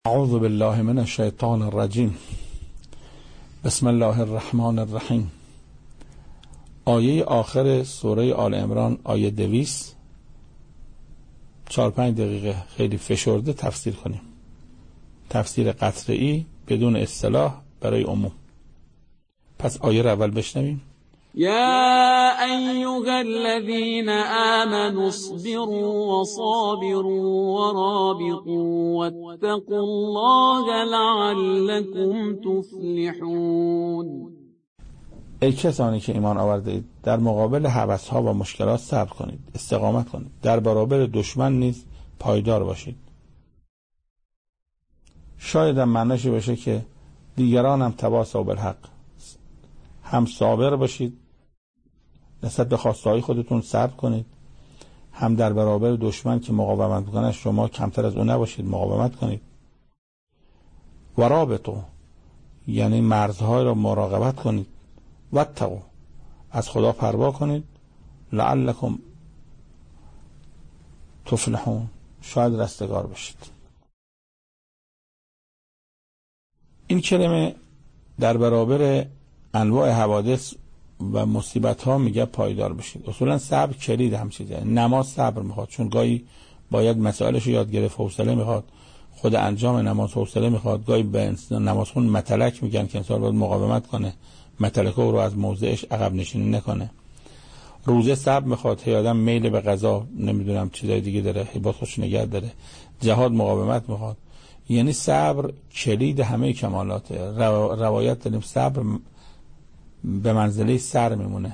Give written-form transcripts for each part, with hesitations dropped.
اعوذ بالله من الشیطان الرجیم. بسم الله الرحمن الرحیم. آیه آخر سوره آل عمران، آیه 200، 4-5 دقیقه خیلی فشرده تفسیر کنیم. تفسیر قطعی بدون اصطلاح برای عموم. پس آیه رو اول بشنویم. يا أيها الذين آمنوا اصبروا وصابروا ورابطوا واتقوا الله لعلكم تفلحون. ای کسانی که ایمان آورده اید، در مقابل هوس‌ها و مشکلات صبر کنید، استقامت کنید، در برابر دشمن نیز پایدار باشید. شاید هم معنیش باشه که دیگران هم تواصوا بالحق، هم صابر باشید، نسبت به خواسته‌های خودتون صبر کنید، هم در برابر دشمن که مقاومت میکنه شما کمتر از اون نباشید، مقاومت کنید. و رابطو یعنی مرزهای را مراقبت کنید. واتقوا از خدا پروا کنید. لعلکم تفلحون شاید رستگار بشید. این کلمه در برابر انواع حوادث و مصیبت ها میگه پایدار بشید. اصولا صبر کلید هم چیزه. نماز صبر میخواد، چون گاهی باید مسائلش رو یاد گرفت، حوصله میخواد. خود انجام نماز حوصله میخواد. گاهی به نمازخون متلک میگن که انسان باید مقاومت کنه، متلکه رو از موضعش عقب نشینی نکنه. روزه صبر میخواد، هی آدم میل به غذا نمیدونم چیزای دیگه داره، هی باید خودش نگه داره. جهاد مقاومت میخواد. یعنی صبر کلید همه کمالاته. روایت داریم صبر به منزله سر میمونه.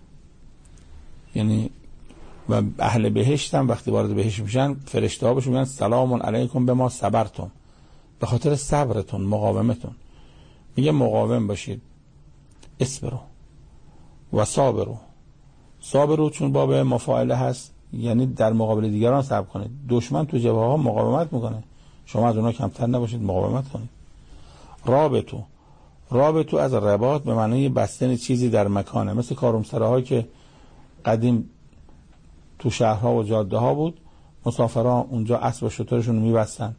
یعنی و اهل بهشت هم وقتی وارد بهشت میشن فرشته ها بهشون میگن سلام علیکم بما صبرتم، به خاطر صبرتون، مقاومتون. میگه مقاوم باشید. اصبروا و صابروا. صابروا چون باب مفاعله هست، یعنی در مقابل دیگران صبر کنید. دشمن تو جبهه ها مقاومت میکنه، شما از اونها کمتر نباشید، مقاومت کنید. رابطو از رباط به معنی بستن چیزی در مکانه، مثل کارومسراها که قدیم تو شهرها و جاده ها بود، مسافرها اونجا اسب و شترشون میبستن.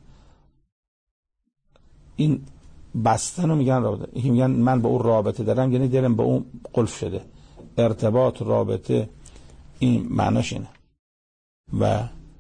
این بستن رو میگن رابطه. میگن من با اون رابطه دارم، یعنی دلم با اون قلف شده. ارتباط، رابطه، این معناش اینه. و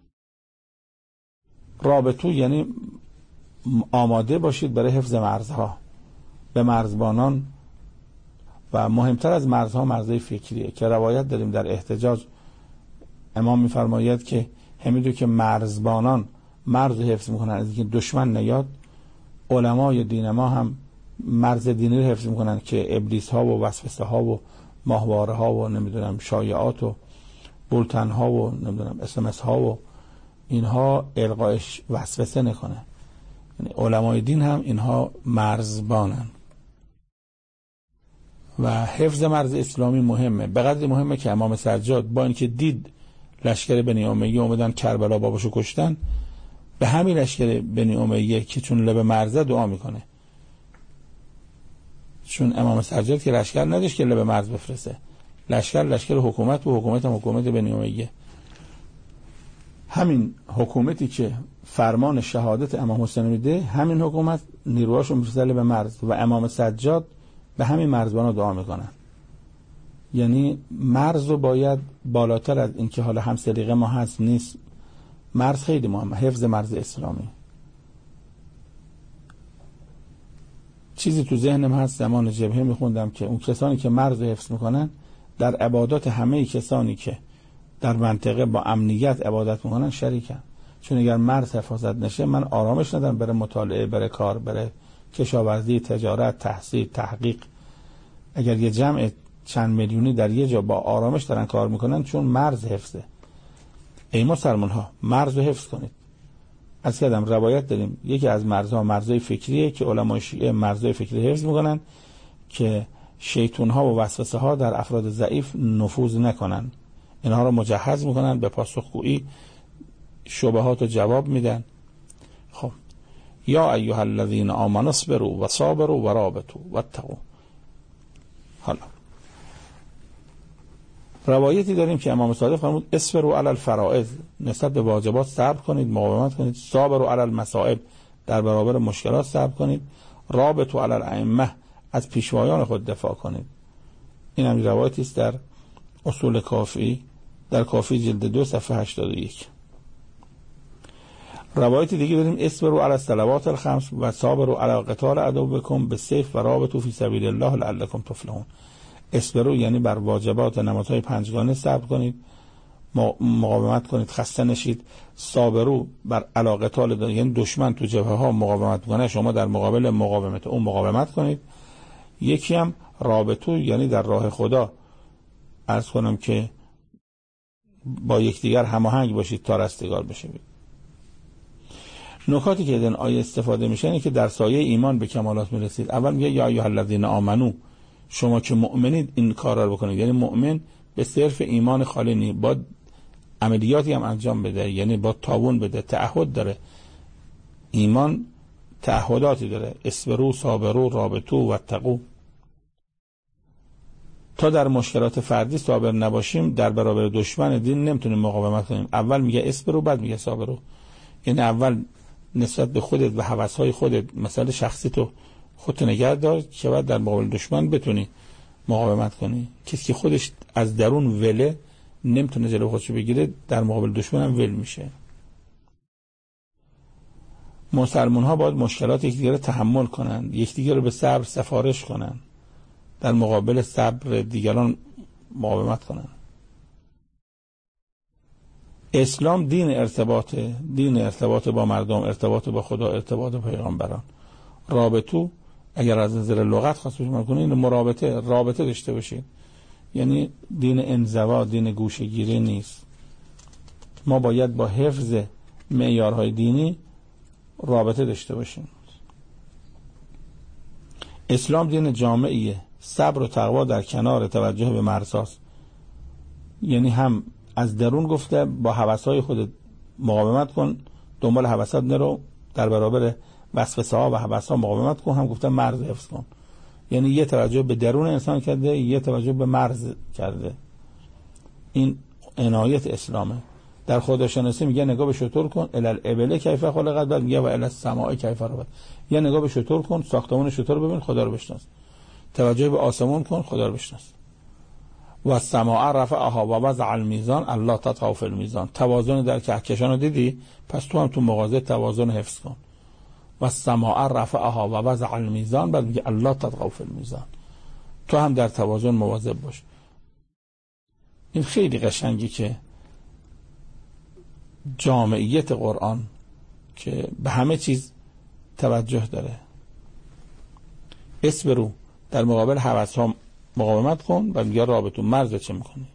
رابطو یعنی آماده باشید برای حفظ مرزها. به مرزبانان و مهمتر از مرزها مرزهای فکریه که روایت داریم در احتجاج امام میفرماید که همینطور که مرزبانان مرز حفظ میکنن از اینکه دشمن نیاد، علمای دین ما هم مرز دینی رو حفظ میکنن که ابلیس ها و وسوسه ها و ماهواره ها و نمیدونم شایعات و بولتن ها و نمیدونم SMS ها و اینها القایش وسوسه نکنه. یعنی علمای دین هم اینها مرزبانن. و حفظ مرز اسلامی مهمه، به قدری مهمه که امام سجاد با اینکه دید لشکر بنی امیه اومدن کربلا باباشو کشتن، به همین لشکر بنی امیه که چون لب مرزه دعا میکنه. چون امام سجاد که لشکر نداشت که لب مرز بفرسته، لشکر حکومت و حکومت بنی امیه. همین حکومتی که فرمان شهادت امام حسین میده، همین حکومت نیروهاشو میفرسته به مرز و امام سجاد به همین مرزبانا دعا میکنن. یعنی مرز رو باید بالاتر از این که حالا هم سلیقه ما هست نیست، مرز خیلی مهمه. حفظ مرز اسلامی. چیزی تو ذهنم هست زمان جبهه میخوندم که اون کسانی که مرز رو حفظ میکنن در عبادات همه کسانی که در منطقه با امنیت عبادت میکنن شریکن. چون اگر مرز حفاظت نشه، من آرامش ندارم بره مطالعه، بره کار، بره کشاورزی، تجارت، تحصیل، تحقیق. اگر یه جمع چند میلیونی در یه جا با آرامش دارن کار میکنن، چون مرز حفظه. ای مسلمان ها مرز رو حفظ کنید. از کدام روایت داریم یکی از مرزها مرزهای فکریه که علمای شیعه مرزهای فکری حفظ میکنن که شیطان ها و وسوسه ها در افراد ضعیف نفوذ نکنن. اینها رو مجهز میکنن، به پاسخگویی شبهات رو جواب میدن. خب یا ایها الذین آمنوا اصبروا و صابروا و رابطوا واتقوا. حالا روایتی داریم که امام صادق فرمود اصبروا علی الفرائض، نسبت به واجبات صبر کنید، مقاومت کنید. صابروا علی المصائب، در برابر مشکلات صبر کنید. رابطوا علی الائمه، از پیشوایان خود دفاع کنید. این هم روایتی است در اصول کافی، در کافی جلد 2 صفحه 81. روایت دیگه داریم اصبروا علی الصلوات الخمس و صابروا علی قتال عدوکم بالسیف و رابطوا فی سبیل الله لعلکم تفلحون. اصبروا یعنی بر واجبات نمازهای پنجگانه صبر کنید، مقاومت کنید، خسته نشید. صابروا بر علی قتال، یعنی دشمن تو جبهه ها مقاومت کنه، شما در مقابل مقاومت اون مقاومت کنید. یکی هم رابطو یعنی در راه خدا عرض کنم که با یکدیگر هماهنگ باشید تا رستگار بشید. نکاتی که در آیه استفاده میشه اینه که در سایه ایمان به کمالات میرسید. اول میگه یا ایها الذین آمنو، شما که مؤمنید این کارا رو بکنید. یعنی مؤمن به صرف ایمان خالی نیست، با عملیاتی هم انجام بده، یعنی با تعاون بده، تعهد داره. ایمان تعهداتی داره. اصبروا صابروا رابطوا واتقوا. تا در مشکلات فردی صابر نباشیم در برابر دشمن دین نمیتونیم مقاومت کنیم. اول میگه اصبروا بعد میگه صابروا. یعنی اول نسبت به خودت و هوس‌های خودت، مثلا شخصی تو خودت نگه دار که بعد در مقابل دشمن بتونی مقاومت کنی. کسی که خودش از درون وله نمیتونه جلو خودشو بگیره در مقابل دشمن هم ول میشه. مسلمان ها باید مشکلات یکدیگر رو تحمل کنن، یکدیگر رو به صبر سفارش کنن، در مقابل صبر دیگران مقاومت کنن. اسلام دین ارتباط با مردم، ارتباط با خدا، ارتباط با پیغمبران. رابطو اگر از نظر لغت خواست بشیم کنید مرابطه، رابطه داشته باشید. یعنی دین انزوا، دین گوشه‌گیری نیست. ما باید با حفظ معیارهای دینی رابطه داشته باشیم. اسلام دین جامعیه، صبر و تقوا در کنار توجه به مرزهاست. یعنی هم از درون گفته با هوس‌های خودت مقاومت کن، دنبال هوسات نرو، در برابر وسوسه‌ها و هوس‌ها مقاومت کن. هم گفته مرز حفظ کن. یعنی یه توجه به درون انسان کرده، یه توجه به مرز کرده. این عنایت اسلامه. در خداشناسی میگه نگاه به شتر کن، الابل کیف خلقت، بعد میگه و الی السماء کیف رفعت. یا نگاه به شتر کن، ساختمان شتر رو ببین، خدا رو بشناس. توجه به آسمان کن، خدا رو بشناس. و السماء رفعها و وضع المیزان الا تطغوا فی المیزان. توازن در کهکشان رو دیدی، پس تو هم تو مغازه توازن حفظ کن. و السماء رفعها و وضع المیزان، بعد میگه الا تطغوا فی المیزان. تو هم در توازن مواظب باش. این خیلی قشنگی که جامعیت قرآن که به همه چیز توجه داره. اصبروا در مقابل هوس‌ها مقاومت کن و میگه رابطو مرز چه میکنی.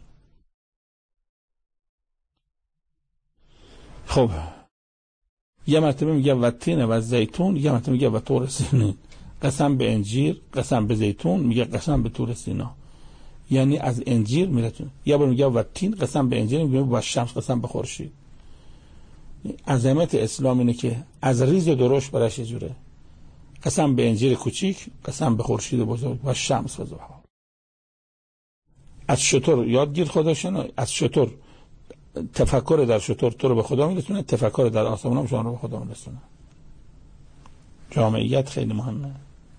خب یه مرتبه میگه و تین و زیتون، یه مرتبه میگه و طور سینین. قسم به انجیر، قسم به زیتون، میگه قسم به طور سینا. یعنی از انجیر میرتون. یه بار میگه و تین قسم به انجیر، میگه و شمس قسم به خورشید. عظمت اسلام اینه که از ریز و درشت برش یه جوره. قسم به انجیر کوچیک، قسم به خورشید بزرگ و شمس و ضحاها. از شتر یادگیر خودشون، از شتر تفکر در شتر تو رو به خدا میرسونه، تفکر در آسمان هم شما رو به خدا میرسونه. جامعیت خیلی مهمه.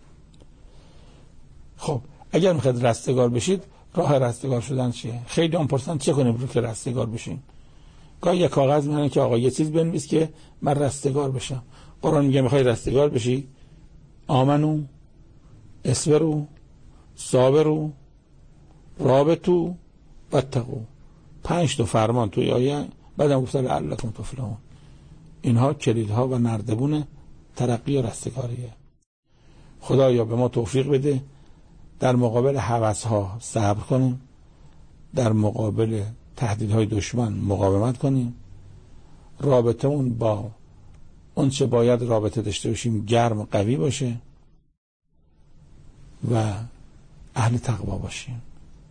خب اگر میخواید رستگار بشید، راه رستگار شدن چیه؟ خیلی هم پرسن چه کنیم رو که رستگار بشین؟ گاهی یک کاغذ میانه که آقا یه چیز بنویس که من رستگار بشم. قرآن میگه میخوای رستگار بشی؟ آمنو، اصبروا، صابروا، رابطوا واتقوا. 5 تا فرمان توی آیه، بعدم گفته لعلکم تفلحون. اینها کلیدها و نردبون ترقی و رستگاریه. خدایا به ما توفیق بده در مقابل هوس‌ها صبر کنیم، در مقابل تهدیدهای دشمن مقاومت کنیم، رابطه اون با اون چه باید رابطه داشته باشیم گرم و قوی باشه و اهل تقوا باشیم.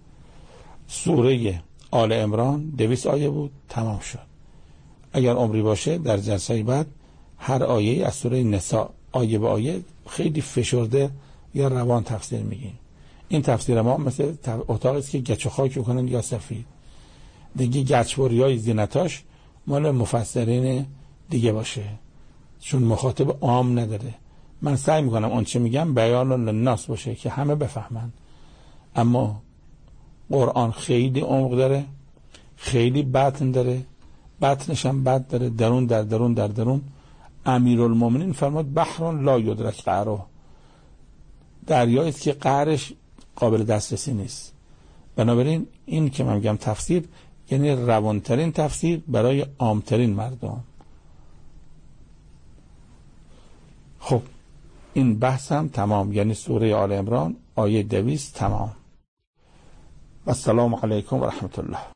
سوره آل عمران 200 آیه بود، تمام شد. اگر عمری باشه در جلسه بعد هر آیه از سوره نساء آیه به آیه خیلی فشرده یا روان تفسیر میگیم. این تفسیر ما مثل اتاقی است که گچ و خاک کنن یا سفید. دیگه گچبریای زینتاش مال مفسرین دیگه باشه. چون مخاطب عام نداره. من سعی میکنم آنچه میگم بیان للناس باشه که همه بفهمن، اما قرآن خیلی عمق داره، خیلی بطن داره، بطنش هم بد داره، درون در درون در درون. امیرالمومنین فرمود بحر لا یدرک قعره، دریایی است که قعرش قابل دسترسی نیست. بنابراین این که من میگم تفسیر یعنی روانترین تفسیر برای عامترین مردم. خب این بحث هم تمام، یعنی سوره آل عمران آیه 200 تمام. و السلام علیکم و رحمت الله.